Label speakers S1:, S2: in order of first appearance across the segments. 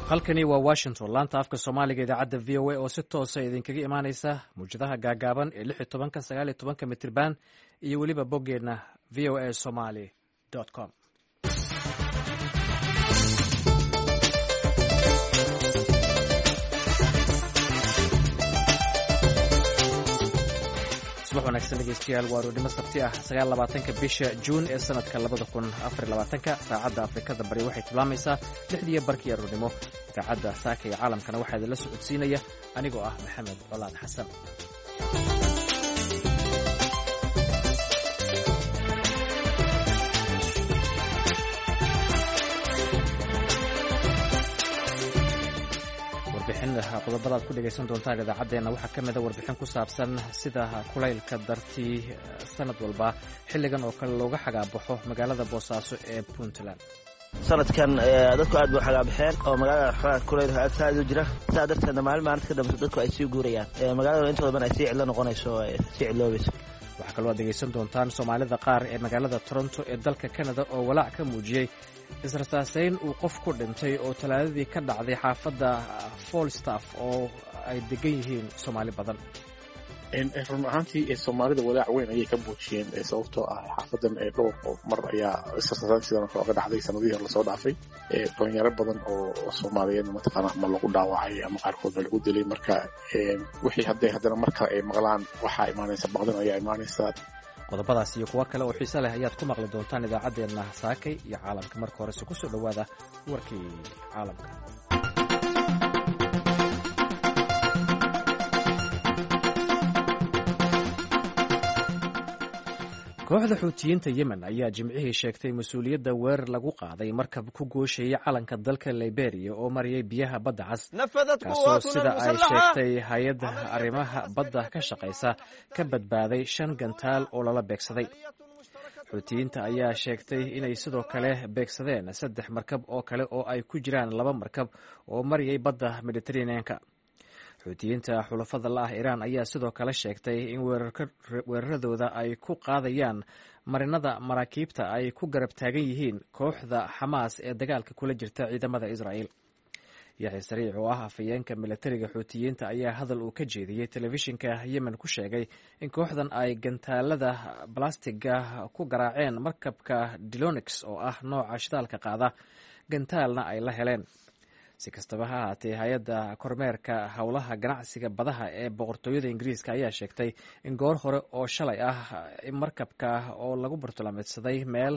S1: halkani waa Washington, laanta afka Soomaaliga idaacadda VOA oo si toos ah idinkaga imaanaysa muujadaha gaagaaban ee 16 19 mitirban iyo weliba boggeena voasomali.com. subax wanaagsan dhegeystayaal, waa roodnimo sabti ah 29 bisha Juun ee sanadka 2024. saacadda Afrikada Bari waxay tilmaamaysaa 6:00 barkii roodnimo. idaacadda saaka ee caalamkana waxaa idinla socodsiinaya anigoo ah Maxamed Colaad Xasan. qodobada aad ku dhegaysan doontaan idaacaddeenna waxaa ka mida warbixin ku saabsan sida kulaylka dartii sanad walba xilligan oo kale looga xagaabaxo magaalada Boosaaso ee Puntland.
S2: sanadkan dadku aad buu xagaabaxeen oo magaalada kulaylka aad u jira saa darteedna maalinta ka dambaysa dadku ay sii guurayaan magaalada intooda badan ay sii cidlo noqonayso sii cidloobayso.
S1: waxaa kaloo aad dhegaysan doontaan Soomaalida qaar ee magaalada Toronto ee dalka Canada oo walaac ka muujiyey israsaasayn uu qof ku dhintay oo talaadadii ka dhacday xaafadda Falstaff oo ay degan yihiin Soomaali badan.
S3: run ahaantii Soomaalida walaac weyn ayay ka muujiyeen sababtoo ah xaafadan dhowr mar ayaa israsaasayn sidan oo kale dhacday sanadihii la soo dhaafay. dhalinyaro badan oo Soomaaliyeed mataqaana ma lagu dhaawacay ama qaarkood lagu dilay. marka wixii haddana marka ay maqlaan waxaa imaanaysa baqdan ayaa imaanaysa.
S1: qodobadaas iyo kuwo kale oo xiiso leh ayaad ku maqli doontaan idaacaddeenna saakay iyo caalamka. marka horese ku soo dhowaada warkii caalamka. kooxda xuutiyiinta Yemen ayaa jimcihii sheegtay mas-uuliyadda weerar lagu qaaday markab ku gooshayay calanka dalka Liberia oo marayay biyaha badda cas, kaasoo sida ay sheegtay hay-adda arrimaha badda ka shaqaysa ka badbaaday 5 gantaal oo lala beegsaday. xuutiyiinta ayaa sheegtay inay sidoo kale beegsadeen 3 markab oo kale oo ay ku jiraan 2 markab oo marayay badda Mediterranean-ka. xuutiyiinta xulafada la ah Iiraan ayaa sidoo kale sheegtay in weeraradooda ay ku qaadayaan marinada maraakiibta ay ku garab taagan yihiin kooxda Xamaas ee dagaalka kula jirta ciidamada Israa'iil. Yaxya Sariic oo ah afhayeenka militariga xuutiyiinta ayaa hadal uu ka jeediyey telefishinka Yemen ku sheegay in kooxdan ay gantaalada balastiga ku garaaceen markabka Dilonix oo ah nooca shidaalka qaada, gantaalna ay la heleen. si kastaba ha ahaatee, hay-adda kormeerka howlaha ganacsiga badaha ee boqortooyada Ingiriiska ayaa sheegtay in goor hore oo shalay ah in markabka oo lagu bartilmaameedsaday meel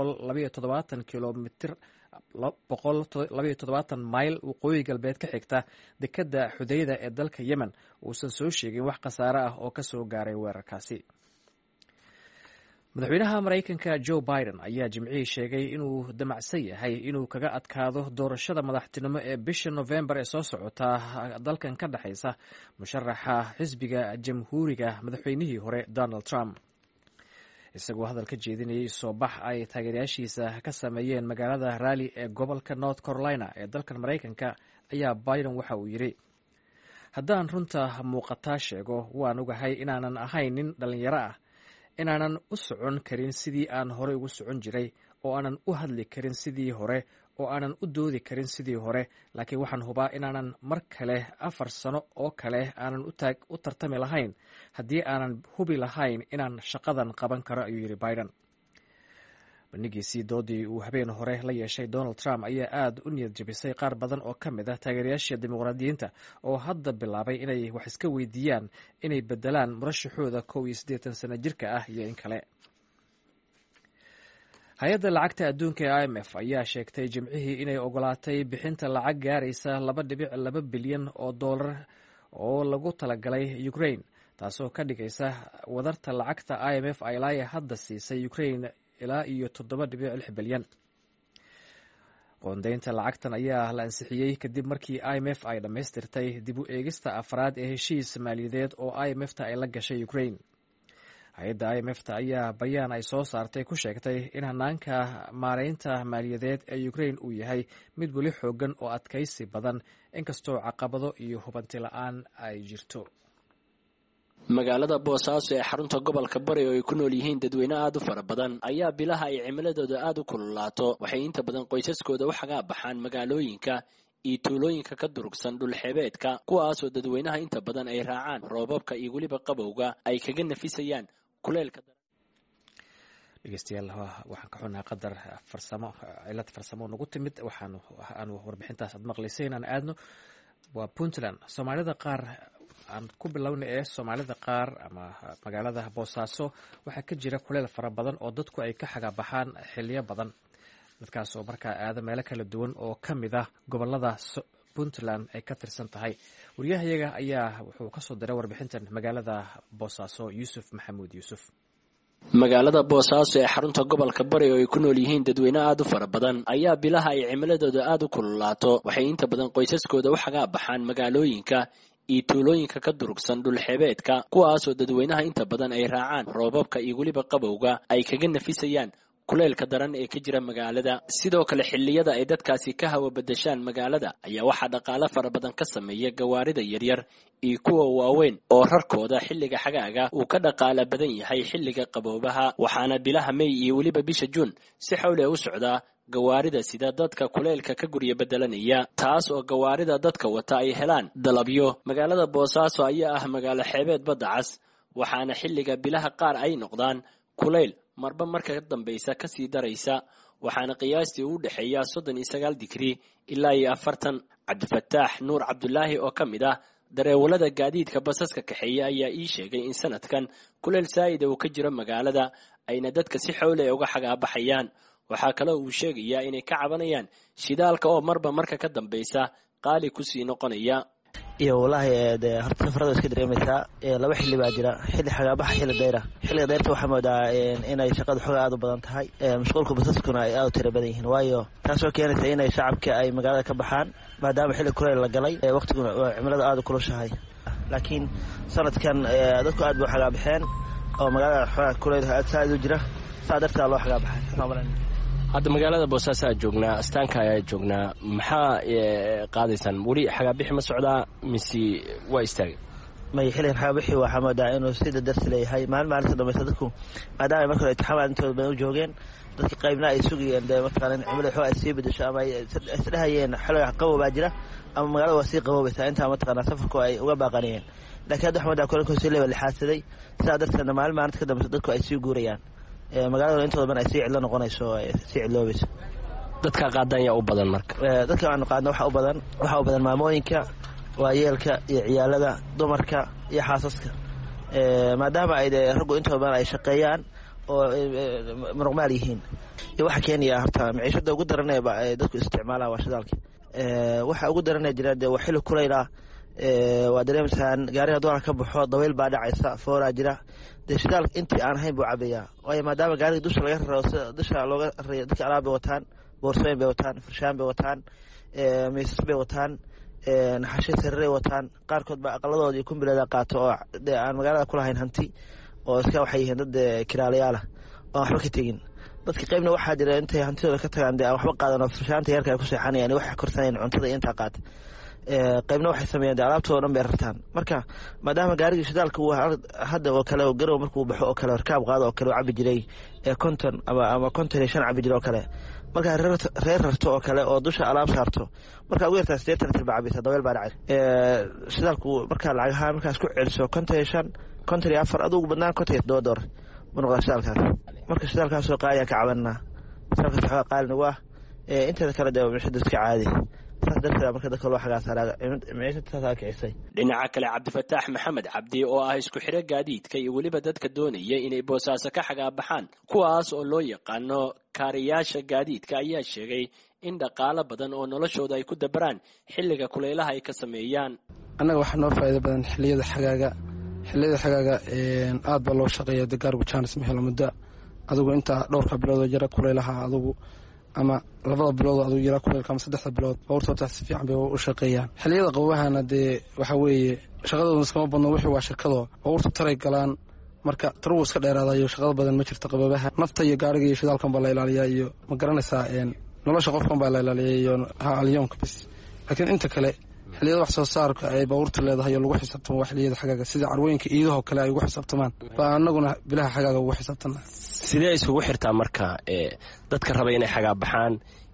S1: 127 mayl waqooyi galbeed ka xigta dekedda Xudayda ee dalka Yemen uusan soo sheegin wax khasaare ah oo ka soo gaaray weerarkaasi. madaxweynaha Maraykanka Joe Biden ayaa jimcihii sheegay inuu damacsan yahay inuu kaga adkaado doorashada madaxtinimo ee bisha November ee soo socota dalkan ka dhaxaysa musharaxa xisbiga jamhuuriga madaxweynihii hore Donald Trump. isagoo hadal ka jeedinayay soo bax ay taageerayaashiisa ka sameeyeen magaalada Raleigh ee gobolka North Carolina ee dalkan Maraykanka ayaa Biden waxa uu yidhi, haddaan runta muuqataa sheego, waan ogahay inaanan ahayn nin dhalinyaro ah, inaanan u socon karin sidii aan hore ugu socon jiray, oo aanan u hadli karin sidii hore, oo aanan u doodi karin sidii hore, laakiin waxaan hubaa inaanan mar kale 4 sano oo kale aanan u tartami lahayn haddii aanan hubi lahayn inaan shaqadan qaban karo, ayuu yidhi Biden. bandhigiisii doodii uu habeen hore la yeeshay Donald Trump ayaa aad u niyad jabisay qaar badan oo ka mid ah taageerayaasha dimuqraadiyiinta oo hadda bilaabay inay wax iska weydiiyaan inay bedelaan murashaxooda 81 sano jirka ah iyo in kale. hay-adda lacagta adduunka ee IMF ayaa sheegtay jimcihii inay ogolaatay bixinta lacag gaaraysa 2.2 bilyan oo dollar oo lagu talagalay Ukraine, taasoo ka dhigaysa wadarta lacagta IMF ay ilaa hadda siisay Ukraine ilaa iyo 7.6 bilyan. qoondeynta lacagtan ayaa la ansixiyey kadib markii IMF ay dhammaystirtay dib u eegista afraad ee heshiis maaliyadeed oo IMF-ta ay la gashay Ukraine. hay-adda IMF-ta ayaa bayaan ay soo saartay ku sheegtay in hanaanka maareynta maaliyadeed ee Ukraine uu yahay mid weli xoogan oo adkaysi badan, inkastoo caqabado iyo hubanti la'aan ay jirto.
S4: magaalada Boosaaso ee xarunta gobolka Bari oo ay ku nool yihiin dadweyne aad u fara badan ayaa bilaha ay cimiladooda aad u kululaato waxay inta badan qoysaskooda u xagaa baxaan magaalooyinka iyo tuulooyinka ka durugsan dhulxeebeedka kuwaasoo dadweynaha inta badan ay raacaan roobabka iyo weliba qabowga ay kaga nafisayaan kuleelka.
S1: dhegeystayaal waxaan ka xunnaa qadar cilad farsamo nagu timid aanu warbixintaas aad maqlaysay inaan aadno waa Puntland. Soomaalida qaar aan ku bilowna Soomaalida qaar ama magaalada Boosaaso waxaa ka jira kuleel fara badan oo dadku ay ka xagabaxaan xilliyo badan, dadkaas oo markaa aada meelo kala duwan oo ka mid ah gobolada Puntland ay ka tirsan tahay. wariyahayaga ayaa wuxuu ka soo diray warbixintan magaalada Boosaaso. Yuusuf Maxamuud Yuusuf.
S4: magaalada Boosaaso ee xarunta gobolka Bari oo ay ku nool yihiin dadweyne aad u fara badan ayaa bilaha ay cimiladooda aad u kululaato waxay inta badan qoysaskooda u xagaabaxaan magaalooyinka iyo tuulooyinka ka durugsan dhulxeebeedka kuwaasoo dadweynaha inta badan ay raacaan roobabka iyo weliba qabowga ay kaga nafisayaan kuleelka daran ee ka jira magaalada. sidoo kale xilliyada ay dadkaasi ka hawa bedeshaan magaalada ayaa waxaa dhaqaale fara badan ka sameeya gawaarida yaryar iyo kuwa waaweyn oo rarkooda xilliga xagaaga uu ka dhaqaala badan yahay xilliga qaboobaha. waxaana bilaha May iyo weliba bisha Juun si xawli u socdaa gawaarida sida dadka kuleelka ka gurya bedelanaya, taas oo gawaarida dadka wata ay helaan dalabyo. magaalada Boosaaso ayaa ah magaalo xeebeed badda cas, waxaana xilliga bilaha qaar ay noqdaan kuleyl marba marka ka dambaysa ka sii daraysa, waxaana qiyaastii u dhaxeeya 39 digrii ilaa 40. Cabdifataax Nuur Cabdulaahi oo ka mid ah dareewalada gaadiidka basaska kaxeeya ayaa ii sheegay in sanadkan kuleyl saa'ida uu ka jiro magaalada ayna dadka si xawli ah uga xagaabaxayaan. waxaa kale uu sheegayaa inay ka cabanayaan shidaalka oo marba marka ka dambaysa qaali ku sii noqonaya.
S2: iyo wallaahi horta safarada iska dareemaysaa laba xilli baa jira, xilli xagaabaxa, xilli dayra. xilliga dayrta waxaa moodaa inay shaqadu xooga aad u badan tahay, mashquulka basaskuna ay aad u tiro badan yihiin, waayo taasoo keenaysa inay shacabka ay magaalada ka baxaan maadaama xilli kuleyl la galay waqtiguna cimilada aad u kulushahay. laakiin sanadkan dadku aad bay u xagaabaxeen oo magaalada xooga kuleyl aad u jira, saa darteed loo xagaabaxay.
S4: hadda magaalada Boosaaso aad joognaa, astaanka ayaa joognaa, maxaa qaadaysaan? weli xagaabixi ma socdaa mise waa istaagay?
S2: may xilligan xagaabixi waxaa moodaa inuu sida darsi leeyahay maalinta dambaysa dadku maadaama marka hore itixaamaad intooda badan u joogeen, dadka qaybna ay sugayeen mataqaana cimilada xooga ay sii bedesho ama ay isdhahayeen xilliga qabow baa jira ama magaalada waa sii qaboobaysaa intaa mataqaana safarku ay uga baaqanayeen. laakiin hadda waxaa moodaa kulankood sii leeba lixaadsaday, sidaa darteedna maalinta ka dambaysa dadku ay sii guurayaan, magaalada intooda badan ay sii cidlo noqonayso, sii cidloobayso.
S4: dadka qaadan yaa u badan marka?
S2: dadka aan qaadna waxaa u badan maamooyinka, waayeelka iyo ciyaalada, dumarka iyo xaasaska, maadaama ay raggu intooda badan ay shaqeeyaan oo muruqmaal yihiin. iyo waxa keenaya horta maciishada ugu daran ee dadku isticmaalaan waa shidaalka. waxa ugu daran ee jira dee waa xilli kuleyla, waa dareemaysaan gaariga doona ka baxo daweyl baa dhacaysa, fooraa jira, dee shidaal intii aan ahayn buu cabayaa, waayo maadaama gaariga dusha laga raro, dusha looga raray, dadka alaab bay wataan, boorsooyin bay wataan, farshaan bay wataan, miisas bay wataan, naxashay sariiray wataan, qaarkood baa aqaladooda iyo kumbileeda qaato oo dee aan magaalada ku lahayn hanti, oo iska waxay yihiin dad kiraalayaal ah oo waxba ka tegin. dadka qaybna waxaa jira intay hantidooda ka tagaan dee aan waxba qaadan oo farshaanta yarka ay ku seexanayaan, waxay korsanayaan cuntada iyo intaa qaata. qaybna waxay sameeyaan dee alaabtooda dhan bay rartaan. marka maadaama gaarigii shidaalka uu hadda oo kale garow markuu baxo oo kale rakaab qaado oo kale cabi jiray 50 ama 55 cabi jiray oo kale, marka reer rarto oo kale oo dusha alaab saarto, marka ugu yartaa 80 litir baa cabisa, daweel baa dhacay. shidaalku marka lacagaha markaas ku celiso 55 54 adugu badnaan $57 buu noqdaa shidaalkaas. marka shidaalkaas oo qaaliya ka cabanaa, shidaalkaas waxa qaalina waa inteeda kale dee mashada iska caadi.
S4: dhinaca kale Cabdifataax Maxamed Cabdi oo ah isku xire gaadiidka iyo weliba dadka doonaya inay Boosaaso ka xagaabaxaan kuwaas oo loo yaqaano kaariyaasha gaadiidka ayaa sheegay in dhaqaale badan oo noloshooda ay ku dabaraan xilliga kuleylaha ay ka sameeyaan.
S5: annaga waxaa noo faa'iido badan xilliyada xagaaga aad baa loo shaqeeya, gaarigu jaanis ma helo muddo adigu intaa dhowrka biloodoo jira kuleylaha adigu ama 2 bilood adigu jira kuleylka ama 3 bilood bawrtoota si fiican bay u shaqeeyaan. xilliyada qabowahana dee waxa weeye shaqadooda iskama badno, wixii waa shirkado bawrta taray galaan, marka tarugu iska dheeraadayo shaqada badan ma jirto qabobaha. nafta iyo gaariga iyo shidaalkan baa la ilaaliyaa iyo ma garanaysaa nolosha qofkan baa la ilaaliyaa iyo alyoonka bis. laakiin inta kale xilliyada wax soo saarka ay bawrta leedahay oo lagu xisaabtamo waa xilliyada xagaaga, sida carwooyinka iidaho kale ay ugu xisaabtamaan baa annaguna bilaha xagaaga ugu xisaabtana.
S4: sidee isugu xirtaa marka dadka raba inay xagaabaxaan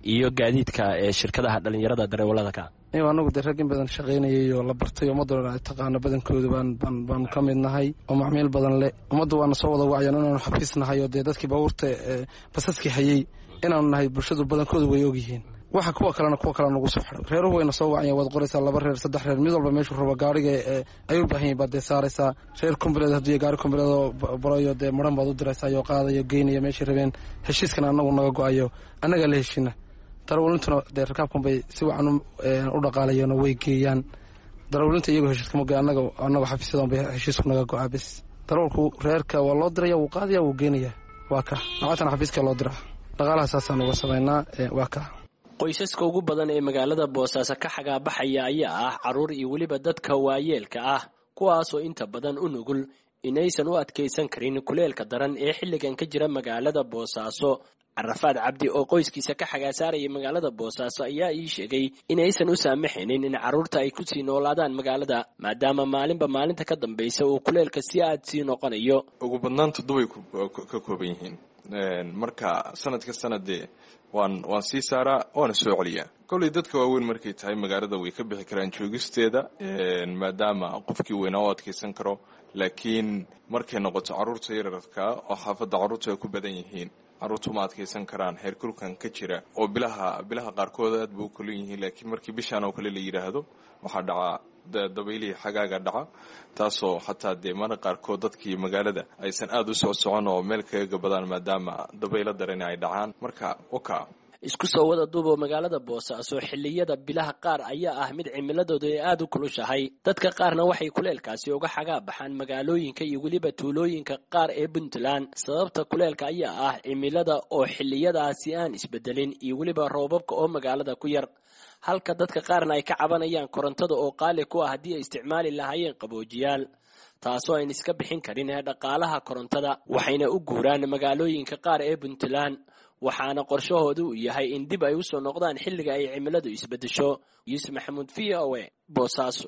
S4: iyo gaadiidka shirkadaha dhalinyarada darawalada ka
S5: anagu de rag in badan shaqaynayay oo la bartay ummadda ay taqaano badankooda baan ka mid nahay oo macmiil badan leh ummaddu waana soo wada wacyan inaanu xafiis nahay oo dee dadkii baabuurta basaskii hayay inaanu nahay bulshadu badankooda way ogyihiin waxa kuwa kale nagu soo xidhay reeruhu wayna soo wacyan waad qoraysaa 2 reer 3 reer mid walba meeshuu rabo gaariga ay u baahan yihiin baad dee saaraysaa reer kumbileed haddii gaari kumbileed oo barayo dee maran baad u diraysaa iyo qaadayo geynaya meeshay rabeen heshiiskana annagu naga go-ayo annagaa la heshina darawalintuna dee rakaabkan bay si wacan u dhaqaalayeen oo way geeyaan darawlinta iyagoo heshiiskama goy annagu xafiisyadan bay heshiisku naga go-aa bes darawalku reerka waa loo diraya wuu qaadaya wuu geenaya waa ka nacatana xafiiska loo diraa dhaqaalaha saasaan uga samaynaa waa ka
S4: qoysaska ugu badan ee magaalada boosaaso ka xagaabaxaya ayaa ah carruur iyo weliba dadka waayeelka ah kuwaasoo inta badan u nugul inaysan u adkaysan karin kuleelka daran ee xilligan ka jira magaalada boosaaso carafaad cabdi oo qoyskiisa ka xagaasaaraya magaalada boosaaso ayaa ii sheegay inaysan u saamaxaynin in carruurta ay ku sii noolaadaan magaalada maadaama maalinba maalinta ka dambaysa uu kuleelka si aad sii noqonayo
S6: ugu badnaan 7 ka kooban yihiin marka sanadka sanadee waan sii saaraa waana soo celiyaa kolley dadka waaweyn markay tahay magaalada way ka bixi karaan joogisteeda maadaama qofkii weynaa u adkaysan karo laakiin markay noqoto carruurta yararka oo xaafadda carruurta ay ku badan yihiin carruurtu ma adkaysan karaan heerkulkan ka jira oo bilaha qaarkood aad buu u kulan yihiin laakiin markii bishaan oo kale la yidhaahdo waxaa dhacaa dabaylihii xagaaga dhaca taasoo xataa dee mana qaarkood dadkii magaalada aysan aad u soo socon oo meel kaga gabadaan maadaama dabaylo darani ay dhacaan marka
S4: isku soo wada duuboo magaalada boosaaso xilliyada bilaha qaar ayaa ah mid cimiladooda ay aad u kulushahay dadka qaarna waxay kuleelkaasi uga xagaa baxaan magaalooyinka iyo weliba tuulooyinka qaar ee puntland sababta kuleelka ayaa ah cimilada oo xilliyadaasi aan isbedelin iyo weliba roobabka oo magaalada ku yar halka dadka qaarna ay ka cabanayaan korontada oo qaali ku ah haddii ay isticmaali lahaayeen qaboojiyaal taasoo ayn iska bixin karin ee dhaqaalaha korontada waxayna u guuraan magaalooyinka qaar ee puntland waxaana qorshahoodu uu yahay in dib ay u soo noqdaan xilliga ay cimiladu isbedesho yuusuf maxamuud v o a boosaaso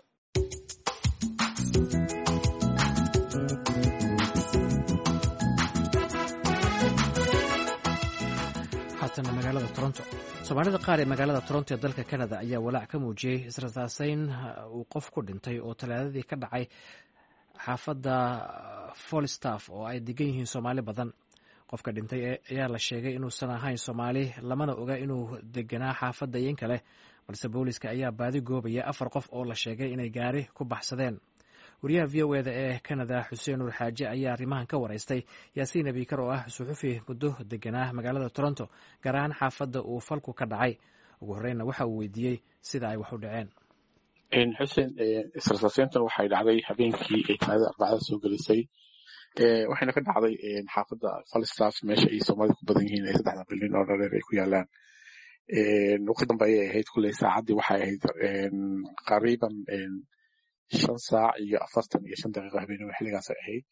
S1: haatana magaalada toronto soomaalida qaar ee magaalada toronto ee dalka canada ayaa walaac ka muujiyey israsaaseyn uu qof ku dhintay oo talaadadii ka dhacay xaafadda Falstaff oo ay degan yihiin Soomaali badan qofka dhintay ayaa la sheegay inuusan ahayn Soomaali lamana oga inuu deganaa xaafadda in kale balse booliska ayaa baadi goobaya 4 qof oo la sheegay inay gaari ku baxsadeen wariyaha VOA-da ee Canada Xuseen Nuur Xaaji ayaa arrimahan ka wareystay Yaasiin Abikar oo ah suxufi muddo deganaa magaalada Toronto gaar ahaan xaafadda uu falku ka dhacay ugu horreynna waxa uu weydiiyey sida ay wax u dhaceen
S3: xuseen israsaaseyntan waxay dhacday habeenkii ay taada arbacada soo gelisay waxayna ka dhacday xaafadda Falstaff meesha ay Soomaalida ku badan yihiin 3 bilyan oo dollar ay ku yaalaan waqti dambe ayay ahayd kulay saacadii waxay ahayd qariiban 5 saac iyo 45 daqiiqo habeenimo xilligaas ay ahayd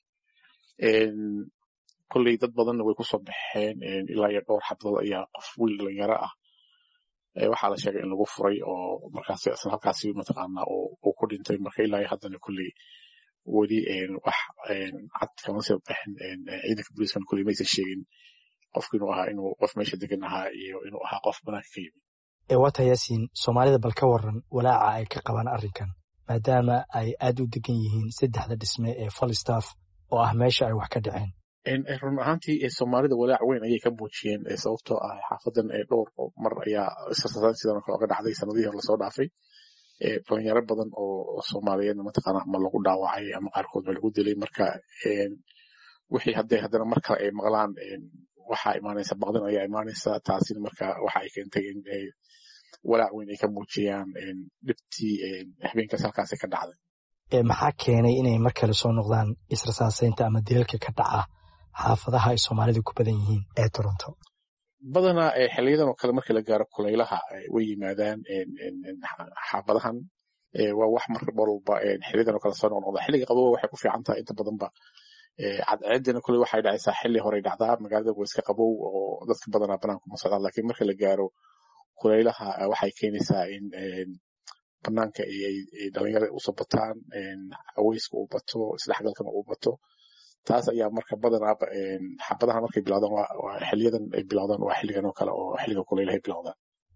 S3: kulay dad badan way ku soo baxeen ilaa iyo dhowr xabadood ayaa qof wiil dhalinyaro ah waxaa la sheegay in lagu furay oo markaas halkaasi mataqaanaa oo ku dhintay marka ilaa haddana kulay weli wax cad kama soo baxin ciidanka booliiskan kulay maysan sheegin qofku inuu ahaa inuu qof meesha degan ahaa iyo inuu ahaa qof banaanka ka yimid
S7: waata Yaasiin Soomaalida bal ka waran walaaca ay ka qabaan arrinkan maadaama ay aad u degan yihiin 3 dhisme ee Falstaff oo ah meesha ay wax ka dhaceen
S3: run ahaantii Soomaalida walaac weyn ayay ka muujiyeen sababtoo ah xaafadan dhowr mar ayaa israsaaseyn sidan oo ka dhacday sanadihii la soo dhaafay dhalinyaro badan oo Soomaaliyeed mataqaanaa ma lagu dhaawacay ama qaarkood ma lagu dilay marka wixii haddana mar kale ay maqlaan waxaa imaanaysa baqdan ayaa imaanaysa taasina marka waxa ay keentay in walaac weyn ay ka muujiyaan dhibtii habeenkaas halkaas ka dhacday
S7: maxaa keenay inay mar kale soo noqdaan israsaaseynta ama dilalka ka dhaca xaafadaha ay Soomaalidu ku badan yihiin ee Toronto
S3: badanaa xiliyadan oo kale markii la gaaro kulaylaha way yimaadaan xaafadahan waa wax marka walba xiliyadan oo kale soo noqda xilliga qabow waxay ku fiican tahay inta badanba cadceedina kulay waxay dhacaysaa xilli hore dhacdaa magaalada waa iska qabow oo dadka badanaa banaanka ma socdaan laakiin marka la gaaro kulaylaha waxay keenaysaa in banaanka ay dhalinyarada usoo bataan haweyska uu bato isdhexgalkana uu bato taas ayaa marka badanaa xaafadaha markay bilowdaan waa xiliyadan ay bilowdaan waa xilligan oo kale oo xilliga kulaylaha ay bilowdaan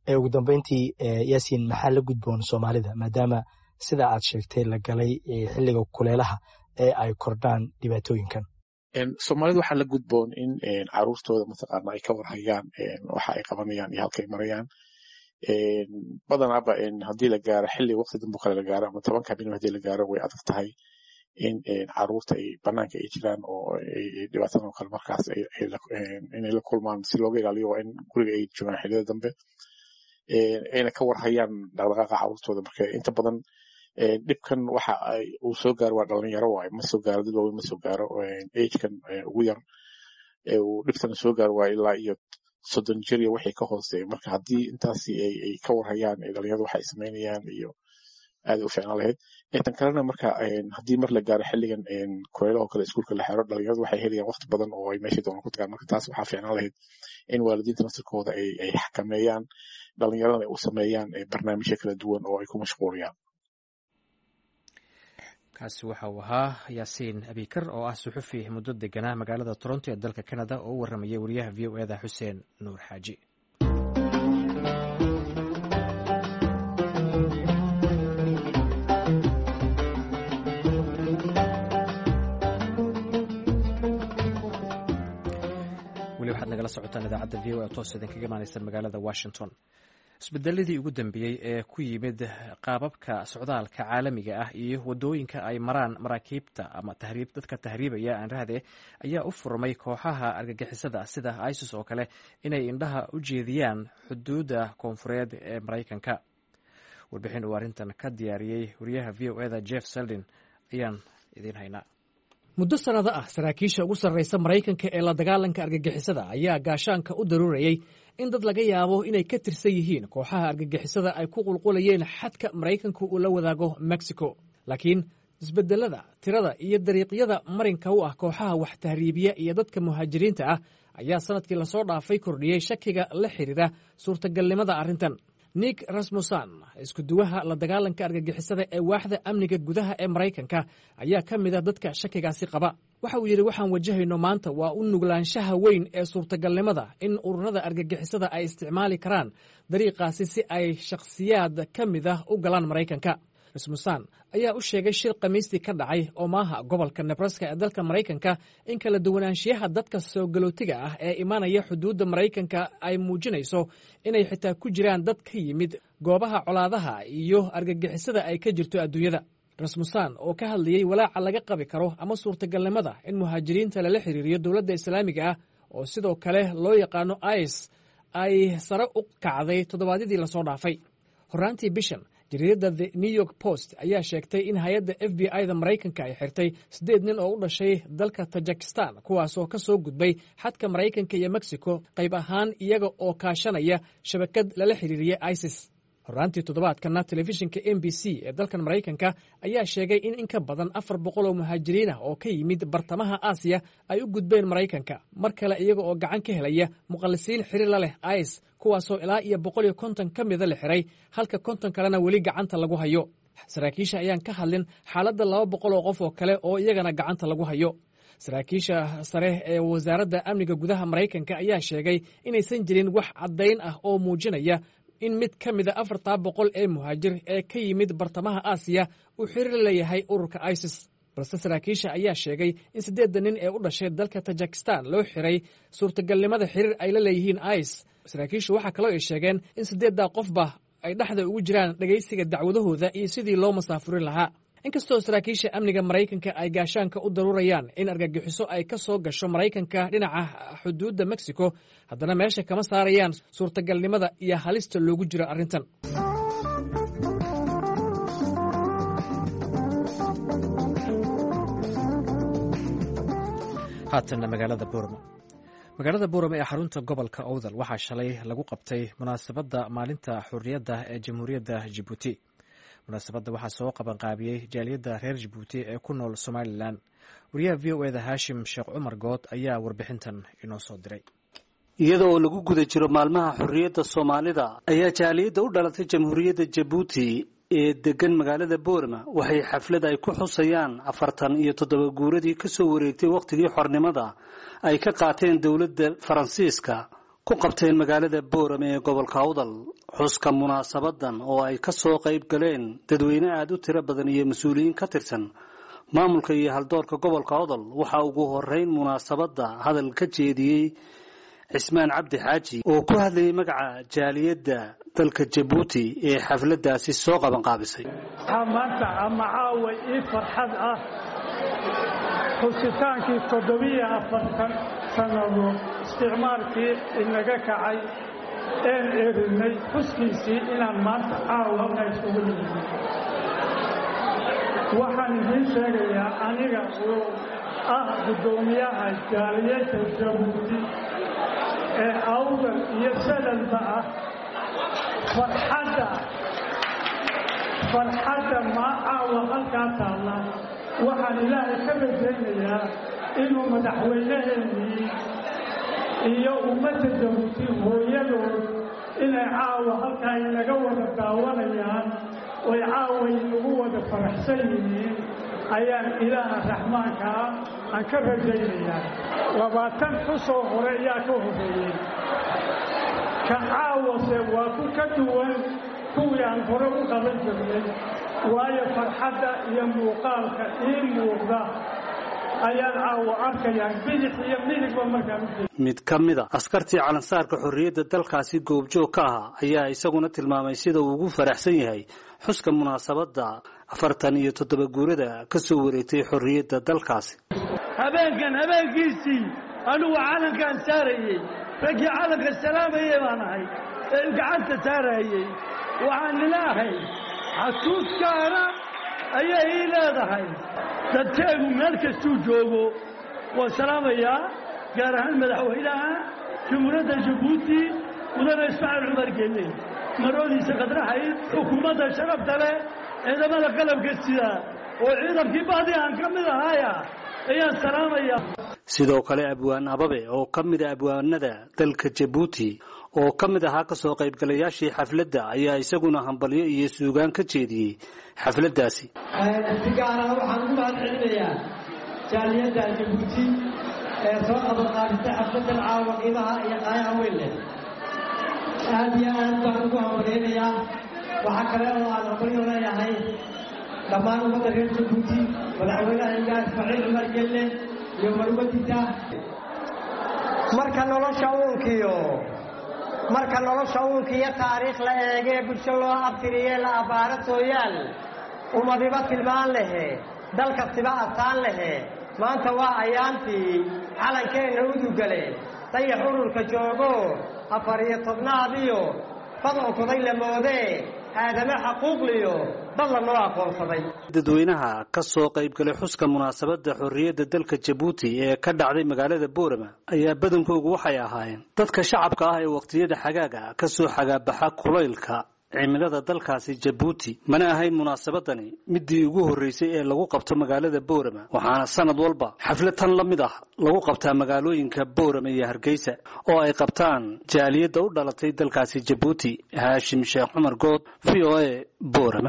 S7: ugu dambeyntii yaasiin maxaa la gudboon soomaalida maadaama sida aad sheegtay la galay xilliga kuleelaha ee ay kordhaan dhibaatooyinkan?
S3: soomaalida waxaa la gudboon in caruurtooda mataqaana ay ka warhayaan waxa ay qabanayaan iyo halka ay marayaan. badanaaba haddii la gaaro xilli waqti dambe kale la gaaro ama 10 habeen haddii la gaaro way adag tahay in caruurta ay banaanka ay jiraan oo dhibaatadan kale markaas inay la kulmaan. si looga ilaaliyo waa in guriga ay joogaan xilliyada dambe ayna ka warhayaan dhaqdhaqaaqa caruurtooda. marka inta badan dhibkan waxa uu soo gaaro waa dhalinyaro waaye, ma soo gaaro dad waaweyn, ma soo gaaro agekan ugu yar uu dhibtana soo gaaro waa ilaa iyo 30 jir iyo wixii ka hooseeya. marka haddii intaasi ay ka warhayaan dhalinyaradu waxa ay samaynayaan iyo aad u fiicnaan lahayd. tan kalena marka haddii mar la gaaro xilligan kuleelaha kale iskuulka la xiro, dhalinyaradu waxay helayaan waqti badan oo ay meesha doonaan ku tagaan. marka taas waxaa fiicnaan lahayd in waalidiinta nasirkooda ay xakameeyaan dhalinyarada ay u sameeyaan barnaamijyo kala duwan oo ay ku mashquuliyaan.
S1: kaasi waxa uu ahaa yaasiin abikar oo ah suxufi muddo deganaa magaalada Toronto ee dalka Canada oo u warramayay wariyaha VOA-da Xuseen Nuur Xaaji. weli waxaad nagala socotaan idaacadda VOA oo toos idinkaga imaanaysa magaalada Washington. isbedeladii ugu dambeeyey ee ku yimid qaababka socdaalka caalamiga ah iyo wadooyinka ay maraan maraakiibta ama dadka tahriibaya aan rahde ayaa u furmay kooxaha argagixisada sida ISIS oo kale inay indhaha u jeediyaan xuduudda koonfureed ee Maraykanka. warbixin uu arrintan ka diyaariyey wariyaha VOA-da Jeff Seldin ayaan idiin haynaa.
S8: muddo sanado ah saraakiisha ugu sarreysa Maraykanka ee la dagaalanka argagixisada ayaa gaashaanka u daruurayay in dad laga yaabo inay ka tirsan yihiin kooxaha argagixisada ay ku qulqulayeen xadka Maraykanku uu la wadaago Mexico. laakiin isbedelada tirada iyo dariiqyada marinka u ah kooxaha wax tahriibiya iyo dadka muhaajiriinta ah ayaa sanadkii lasoo dhaafay kordhiyey shakiga la xiriira suurtagalnimada arrintan. Nick Rasmussen, isku duwaha la dagaalanka argagixisada ee waaxda amniga gudaha ee Maraykanka, ayaa ka mid ah dadka shakigaasi qaba. waxa uu yidhi waxaan wajahayno maanta waa u nuglaanshaha weyn ee suurtagalnimada in ururada argagixisada ay isticmaali karaan dariiqaasi si ay shakhsiyaad ka mid ah u galaan Maraykanka. Rasmussen ayaa u sheegay shir Khamiistii ka dhacay Omaha gobolka Nebraska ee dalka Maraykanka in kala duwanaanshiyaha dadka soo galootiga ah ee imaanaya xuduudda Maraykanka ay muujinayso inay xitaa ku jiraan dad ka yimid goobaha colaadaha iyo argagixisada ay ka jirto adduunyada. Rasmussen oo ka hadlayay walaaca laga qabi karo ama suurtagalnimada in muhaajiriinta lala xiriiriyo dowladda Islaamiga ah oo sidoo kale loo yaqaano IS ay sare u kacday toddobaadyadii lasoo dhaafay. Horraantii bishan jariidada The New York Post ayaa sheegtay in hay-adda FBI-da Maraykanka ay xirtay 8 nin oo u dhashay dalka Tajikistan kuwaasoo ka soo gudbay xadka Maraykanka iyo Mexico qayb ahaan iyaga oo kaashanaya shabakad lala xiriiriya ISIS. horraantii toddobaadkana telefishinka NBC ee dalkan Maraykanka ayaa sheegay in ka badan 400 oo muhaajiriin ah oo ka yimid bartamaha Aasiya ay u gudbeen Maraykanka mar kale iyaga oo gacan ka helaya muqallisiin xiriir la leh IS kuwaasoo ilaa iyo 150 ka mida la xiray halka 50 kalena weli gacanta lagu hayo. saraakiisha ayaan ka hadlin xaaladda 200 oo qof oo kale oo iyagana gacanta lagu hayo. saraakiisha sare ee wasaaradda amniga gudaha Maraykanka ayaa sheegay inaysan jirin wax caddayn ah oo muujinaya in mid ka mida 400 ee muhaajir ee ka yimid bartamaha Aasiya uu xiriir leeyahay ururka ISIS. balse saraakiisha ayaa sheegay in 8 nin ee u dhashay dalka Tajikistan loo xiray suurtagalnimada xiriir ay la leeyihiin IS. saraakiishu waxa kale oo ay sheegeen in 8 qofba ay dhaxda ugu jiraan dhageysiga dacwadahooda iyo sidii loo masaafurin lahaa. inkastoo saraakiisha amniga Maraykanka ay gaashaanka u daruurayaan in argagixiso ay ka soo gasho Maraykanka dhinaca xuduudda Mexico, haddana meesha kama saarayaan suurtagalnimada iyo halista loogu jiro arrintan.
S1: haatanna magaalada Boorama ee xarunta gobolka Awdal waxaa shalay lagu qabtay munaasabadda maalinta xurriyadda ee Jamhuuriyadda Djibouti. munaasabadda waxaa soo qabanqaabiyey jaaliyadda reer Djibouti ee ku nool Somaliland. wariyaha VOA-da Haashim Sheekh Cumar Good ayaa warbixintan inoo soo diray.
S9: iyada oo lagu guda jiro maalmaha xurriyadda Soomaalida ayaa jaaliyadda u dhalatay Jamhuuriyadda Djibouti ee degan magaalada Boorama waxay xaflad ay ku xusayaan 47 guuradii ka soo wareegtay waqtigii xornimada ay ka qaateen dawladda Faransiiska ku qabteen magaalada boorame ee gobolka awdal xuska munaasabadan oo ay ka soo qayb galeen dadweyne aad u tiro badan iyo mas-uuliyiin ka tirsan maamulka iyo haldoorka gobolka awdal waxaa ugu horeyn munaasabada hadal ka jeediyey cismaan cabdi xaaji oo ku hadlayay magaca jaaliyadda dalka Jabuuti ee xafladaasi soo qaban qaabisay.
S10: maanta ama caawa ii farxad ah xusitaankii 740 sanado isticmaalkii inaga kacay een erinay xuskiisii inaan maanta caawa isugu nimid. waxaan idin sheegayaa aniga oo ah gudoomiyaha jaaliyadda Jabuuti ee awdal iyo salalba ah farxadda ma caawa halkaa taalla waxaan ilaahay ka rajaynayaa inuu madaxweynaheenii iyo ummadda Jabuuti hooyadood inay caawa halkaa inaga wada daawanayaan oy caawa inagu wada faraxsan yihiin ayaan ilaaha raxmaanka aan ka rajaynayaa 20 xusoo hore ayaa ka horeeyey ka caawase waa ku ka duwan kuwii aan hore u qaban jirnay waayo farxadda iyo muuqaalka ii muuqda ayaan caawa arkayaa bidix iyo midigba markaan u jeedo.
S9: mid ka mid ah askartii calansaarka xorriyadda dalkaasi goobjoog ka ah ayaa isaguna tilmaamay sida uu ugu faraxsan yahay xuska munaasabadda 47 guurada ka soo wareegtay xorriyadda dalkaasi.
S10: habeenkiisii anugu calankaan saarayay raggii calanka salaamayay baan ahay ee gacanta saarayay waxaan ilaahay xasuuskaana ayay ii leedahay dadkeegu meel kastuu joogo waa salaamayaa gaar ahaan madaxweynaha jamhuuriyadda Jabuuti mudane Ismaaciil Cumar Geelle maroodiisa qadraxayd xukuumadda sharafta leh ciidamada qalabka sida oo ciidankii baadi aan ka mid ahaya ayaan salaamayaa.
S9: sidoo kale abwaan ababe oo ka mid ah abwaanada dalka Jabuuti oo ka mid ahaa ka soo qaybgalayaashii xafladda ayaa isaguna hambalyo iyo suugaan ka jeediyey xafladdaasi.
S11: digaana waxaan ugu mahadcelinayaa jaaliyadda Jabuuti ee soo qaban qaabisay xafladdan caawa qiimaha iyo qaayaha weyn leh. aad iyo aad baan ugu hambaleynayaa. waxaa kale oo aan hambalyo leeyahay dhammaan ummadda reer Jabuuti madaxweynaha Ismaaciil Cumar Geelle iyo marwadiisa. marka nolosha uunkiyo taariikh la eegee bulsho loo abtiriyee la abaaro sooyaal ummadiba tilmaan lehe dalka siba astaan lehe maanta waa ayaantii calankeenna udugale dayax ururka joogo 14 bad onkoday la moodee aadame xaquuqliyo bad la noo aqoonsaday.
S9: dadweynaha ka soo qaybgalay xuska munaasabadda xorriyadda dalka Jabuuti ee ka dhacday magaalada Boorama ayaa badankoodu waxay ahaayeen dadka shacabka ah ee waqtiyada xagaaga ka soo xagaabaxa kulaylka cimilada dalkaasi Jabuuti. mana ahayn munaasabadani midii ugu horeysay ee lagu qabto magaalada Boorama waxaana sanad walba xaflad tan la mid ah lagu qabtaa magaalooyinka Boorama iyo Hargeysa oo ay qabtaan jaaliyadda u dhalatay dalkaasi Jabuuti. Haashim Sheekh Cumar Good, VOA, Boorama.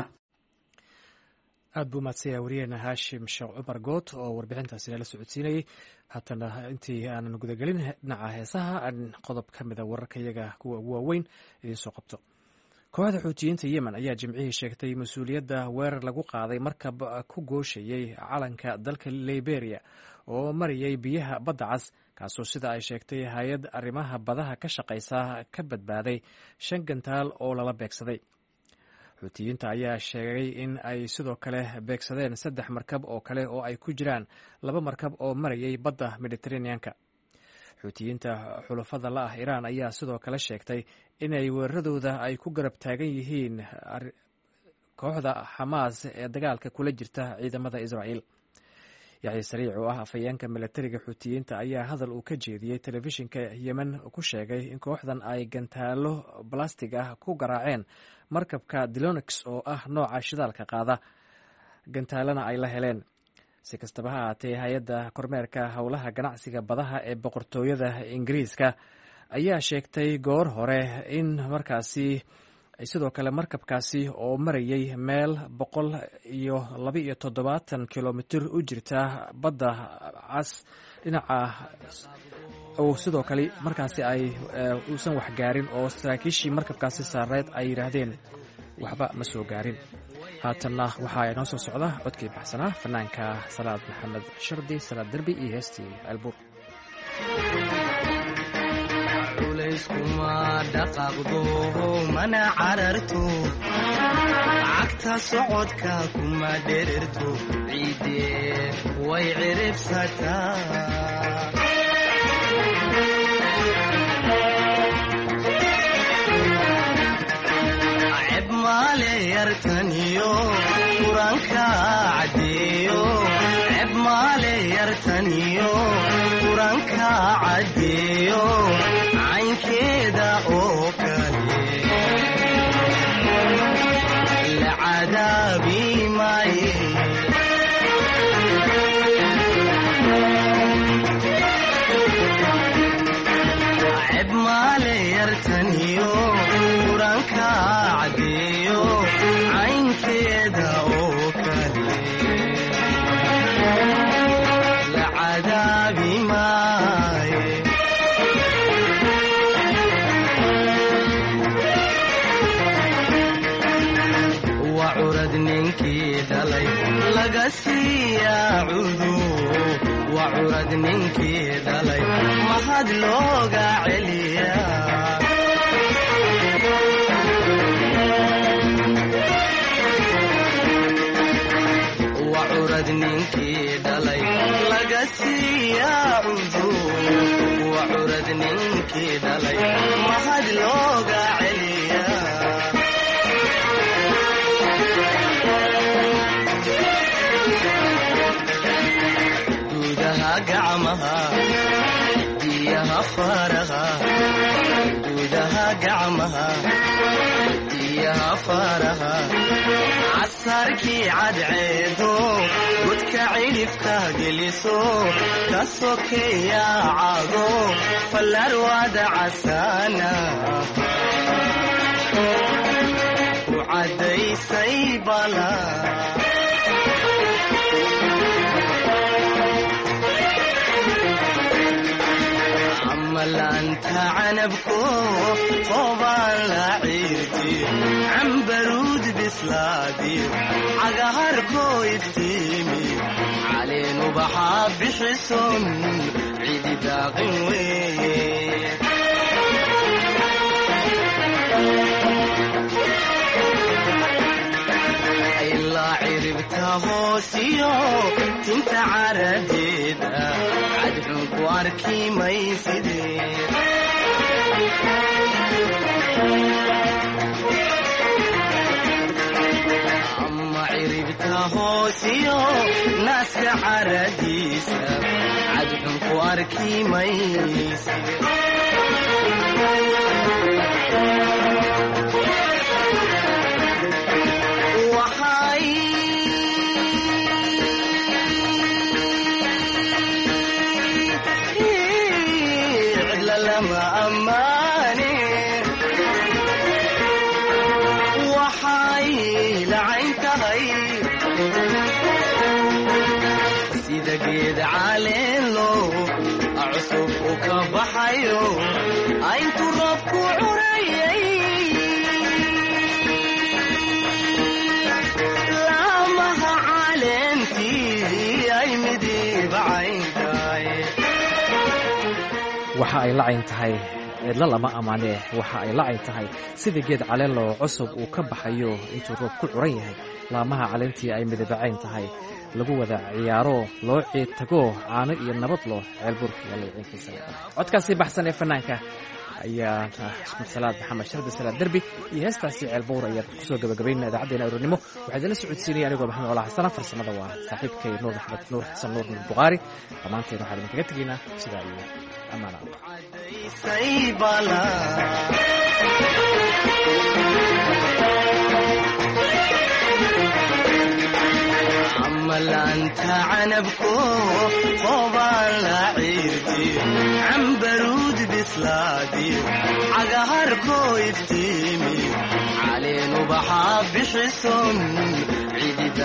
S8: aad buu mahadsanyahay wariyaheena Haashim Sheekh Cumar Good oo warbixintaasi nala socodsiinayay. haatana intii aanan gudagelin dhinaca heesaha aan qodob ka mid a wararka iyaga kuwa ugu waaweyn idiin soo qabto. kooxda xuutiyiinta Yemen ayaa jimcihii sheegtay mas-uuliyadda weerar lagu qaaday markab ku gooshayay calanka dalka Liberia oo marayay biyaha badda cas kaasoo sida ay sheegtay hay-ad arrimaha badaha ka shaqaysa ka badbaaday 5 gantaal oo lala beegsaday. xuutiyiinta ayaa sheegay in ay sidoo kale beegsadeen 3 markab oo kale oo ay ku jiraan 2 markab oo marayay badda Mediterranean-ka. xuutiyiinta xulafada la ah Iran ayaa sidoo kale sheegtay inay weeraradooda ay ku garab taagan yihiin kooxda Xamaas ee dagaalka kula jirta ciidamada Israa'iil. Yaxya Sariic oo ah afayeenka militariga xuutiyiinta ayaa hadal uu ka jeediyey telefishinka Yemen ku sheegay in kooxdan ay gantaalo plastig ah ku garaaceen markabka Dilonex oo ah nooca shidaalka qaada gantaalana ay la heleen. si kastaba ha ahaatee hay-adda kormeerka howlaha ganacsiga badaha ee boqortooyada Ingiriiska ayaa sheegtay goor hore in markaasi sidoo kale markabkaasi oo marayay meel 172 kilomitir u jirta badda cas dhinaca
S1: oo sidoo kale markaasi ay uusan wax gaarin oo saraakiishii markabkaasi saareed ay yidhaahdeen waxba ma soo gaarin. haatanna waxaa inoo soo socda codkii baxsanaa fanaanka salaad maxamed shardi salaad derbi iyo heestii ceelbuur.
S12: culayskuma dhaqaaqdo mana cararto cagta socodka kuma dhererto ciide way ciribsataa ceb maale yartaniyo quranka cadeeyo ceb maale yartaniyo quranka cadeeyo caynkeeda oo kale la cadaabi maaye ceb maale yartaniyo quranka cadeeyo caynkeeda oo kale la cadaabi maaye wacurad ninkii dhalay laga siiyaa cudur wacurad ninkii dhalay mahad looga celiyaa wacurad ninkii dhalay laga siiyaa cudur wacurad ninkii dhalay mahad looga celiyaa duudaha gacmaha diyaha faraha duudaha gacmaha diyaha faraha casarkii cadceedo godka cidhifka geliso ka sokeeya cago fallarwada casaana ku caddaysay bala malaanta canabko qoobaan la ciirtiyo cambaruud bislaadiyo cagaharkoo iftiimiyo caleen ubaxaa bixison cidi daaqin weeye ilaa ciribta hoosiyo tinta caradeeda cadxun ku arki maysidee ama ciribta hoosiyo naaska caradiisa cadxun ku arki maysidee sida geed caleelo cusub u ka baxayo intuu roobku curayay laamaha caleentii ay midiibacayntahay
S1: waxa ay lacayn tahay cidlo lama ammaanee waxa ay lacayn tahay sida geed caleeloo cusub uu ka baxayo intuu roob ku curan yahay laamaha caleentii ay midibacayn tahay lagu wada ciyaaro loo ciid tago caano iyo nabad loo ceelbuurka ciinkiisa codkaasi baxsan ee fanaanka ayaa salaad maxamed shardi salaad derbi iyo heestaasi ceelbuur ayaad kusoo gabagabaynaa idaacaddeena aroornimo waxaa idinla socodsiinaya anigoo maxamed olaa xasana farsamada waa saaxiibkay nuur maxamed nuur xasan nuur buqaari dhammaanteen waxaan idinkaga tegaynaa sidaa iyo ammaana
S12: malaanta canabko qoobaan la ciirtiyo cambaruud bislaadiyo cagaharkoo iftiimiyo caleen ubaxaa bixison cidi